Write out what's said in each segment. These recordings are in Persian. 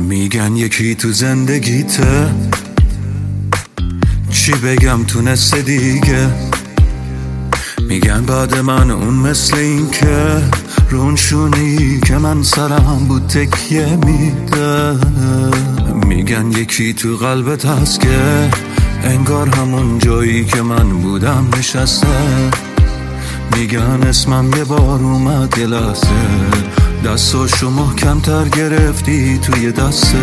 میگن یکی تو زندگیته، چی بگم تونسته دیگه. میگن بعد من اون مثل این که رونشونی که من سرم بود تکیه میده. میگن یکی تو قلبت هست که انگار همون جایی که من بودم نشسته. میگن اسمم یه بار اومد یه لحظه، دستاشو محکم‌تر گرفتی توی دسته.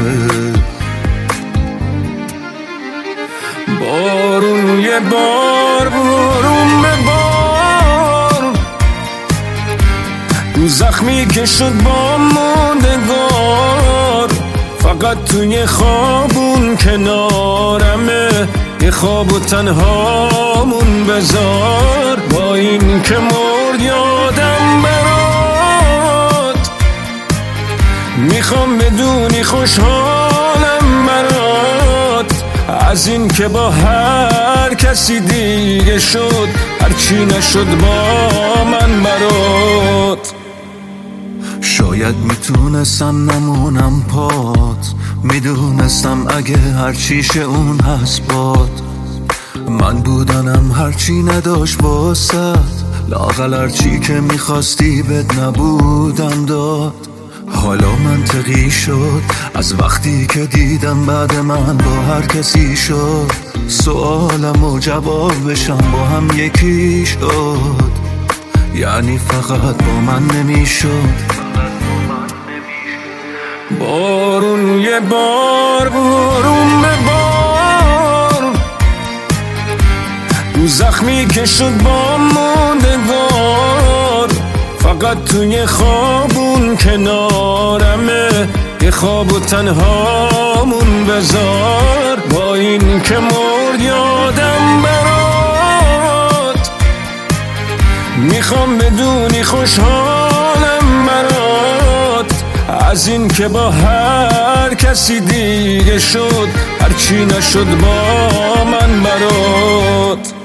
بارون یه بار بارون به بار، رو زخمی که شد با موندگار. فقط توی خوابون کنارمه، یه خواب و تنهامون بذار. با این که مرد یادم برات، میخوام بدونی خوشحالم برات. از این که با هر کسی دیگه شد، هرچی نشد با من برات. شاید میتونستم نمونم پات، میدونستم اگه هرچیشه اون هست باد. من بودنم هرچی نداشت واسد، لااقل هرچی که میخواستی بد نبودم داد. حالا منطقی شد از وقتی که دیدم بعد من با هر کسی شد. سوالم و جوابشم با هم یکی شد، یعنی فقط با من نمیشد. بارون یه بار بارون به بار، رو زخمی که شد با موندگار. فقط توی خوابون کنارمه، یه خواب و تنهامون بذار. با این که مرد یادم برات، میخوام بدونی خوشحالم برات. از این که با هر کسی دیگه شد، هرچی نشد با من برات.